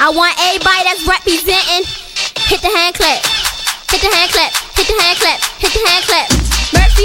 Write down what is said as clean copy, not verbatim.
I want everybody that's representing. Hit the hand clap. Hit the hand clap. Hit the hand clap. Hit the hand clap.